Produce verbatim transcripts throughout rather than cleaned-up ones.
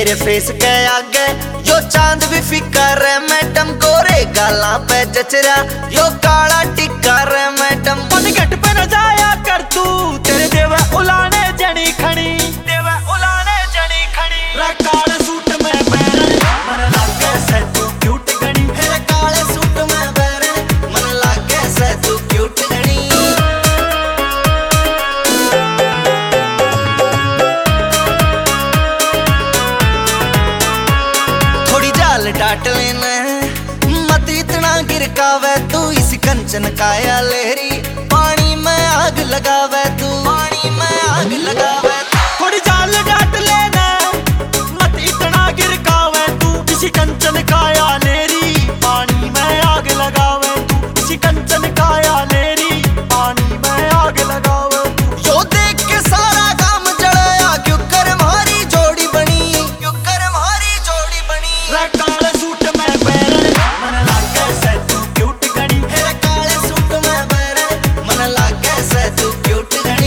तेरे फेस के आगे यो चांद भी फीका रे मैडम, गोरे गाला पे जचरा यो काला टिक्का रे मैडम। मन घट पे न जाया कर तू, तेरे देवा उलाने जनी खड़ी, देवा उलाने जनी खड़ी। रे काले सूट में पैरन मन लागे से तू क्यूट गणी, रे काले सूट में पैरन मन लागे से तू क्यूट गणी। थोड़ी जाल डाट लेना मत इतना गिरकावे तू, इस कंचन काया लेरी पानी में आग लगावे तू, पानी में आग लगावे तू। थोड़ी जाल डाट लेना मत इतना गिरकावे तू, इसी कंचन काया लेरी पानी में आग लगावे तू, इसी कंचन काया लेरी पानी में आग लगावे तू। यो देख के सारा काम जलाया, क्यों कर हमारी जोड़ी बनी, क्यों कर हमारी जोड़ी बनी। रे काले सूट में पैरन मन लागे से तू क्यूट गणी, रे काले सूट में पैरन मन लागे से तू क्यूट गणी।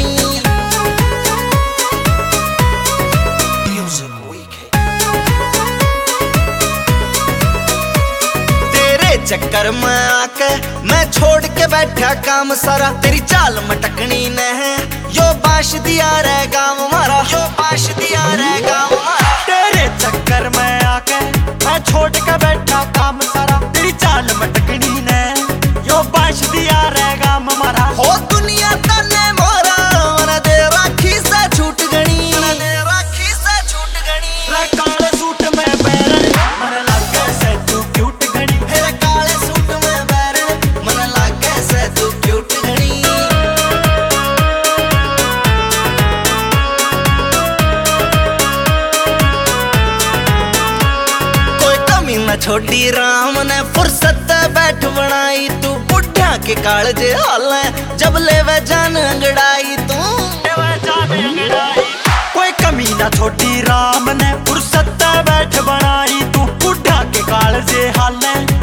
तेरे चक्कर में आके मैं छोड़ के बैठा काम सारा, तेरी चाल मटकनी ने है यो बाश दिया रे गाँव हमारा, यो बाश दिया रे गाँव हमारा। तेरे चक्कर में आके मैं छोड़ के बैठा काम सारा, तेरी चाल मटकनी ने यो बाश दिया रहेगा हमारा। हो दुनिया तने मोरा मन दे राखी से छूट गणी, मन दे राखी से छूट गणी। रे काले सूट में पैरन मन लागे से तू क्यूट गणी, रे काले सूट में पैरन मन लागे से तू क्यूट गणी। कोई कमी न छोड़ी राम ने फुर्सत बैठ बनाई, तू बुढ़ा के कालजे हाल है जब लेवे जान अंगड़ाई तू, लेवे जान अंगड़ाई। कोई कमी ना छोड़ी राम ने फुर्सत बैठ बनाई, तू बुढ़ा के काल से हाल है